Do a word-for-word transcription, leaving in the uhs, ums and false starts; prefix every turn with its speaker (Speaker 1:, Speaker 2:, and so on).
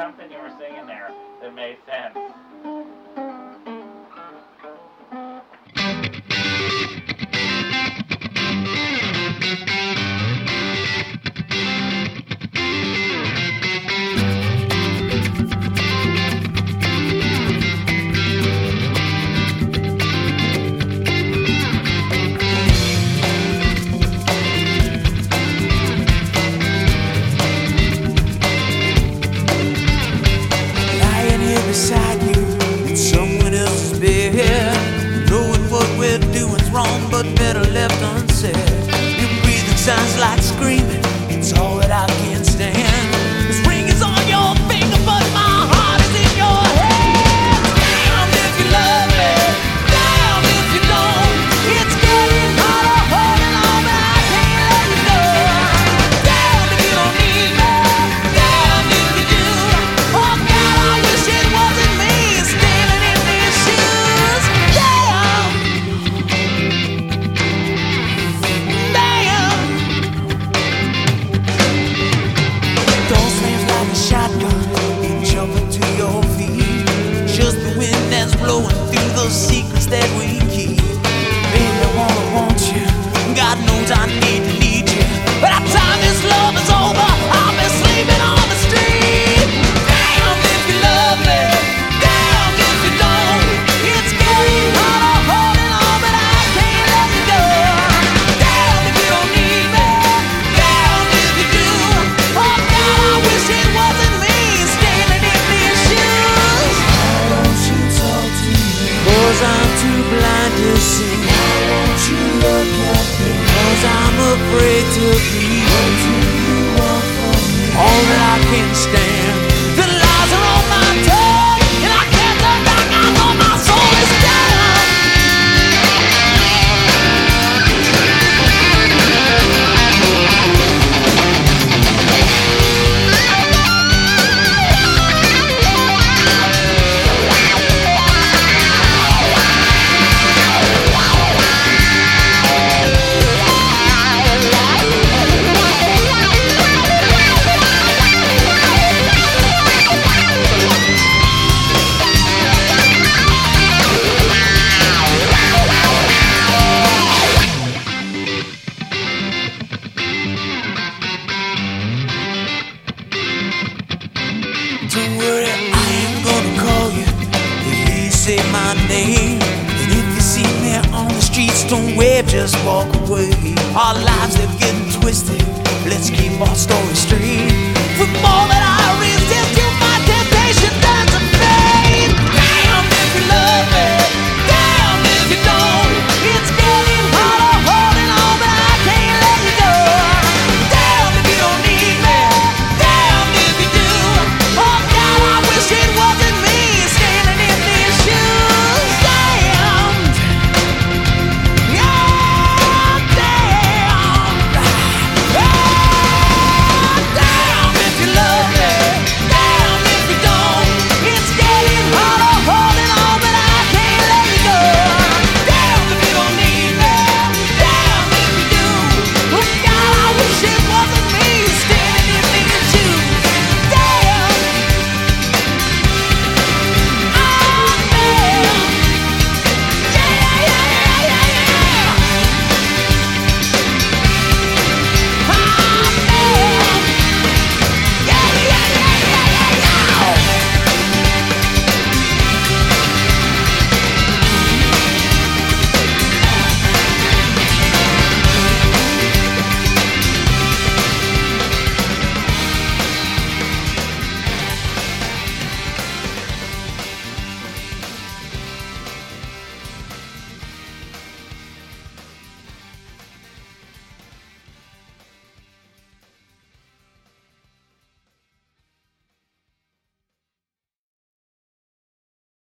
Speaker 1: something you were singing there that made sense.
Speaker 2: Beside you in someone else's bed, knowing what we're doing's wrong but better left unsaid. Your breathing sounds like screaming, it's all that I can stand. This ring is on your finger but my heart is in your hand. Damn if you love me, damn if you don't. It's getting harder holding on but I can't let you go. Damn if you don't need me, damn if you do. Oh God, I wish it wasn't me standing in these shoes. Damn, damn. Door slams like a shotgun, you jump into your feet. Just the wind that's blowing through those secrets that we keep. Baby, I wanna want you, God knows I need to need you. By the time this love is over, I'll be sleeping on the street. Damn if you love me, damn if you don't. It's getting harder holding on but I can't let you go. Damn if you don't need me, damn if you do. Oh God, I wish it wasn't me standing in these shoes. Why don't you talk to me? 'Cause I'm too blind to see. Why won't you look at me? 'Cause I'm afraid to be. What do you want from me? All that I can stand. The lies are on my tongue and I can't look back. I know my soul is down. Don't worry, I ain't gonna call you if you say my name. And if you see me on the streets, don't wave, just walk away. Our lives, they're getting twisted. Let's keep our story straight. From all that I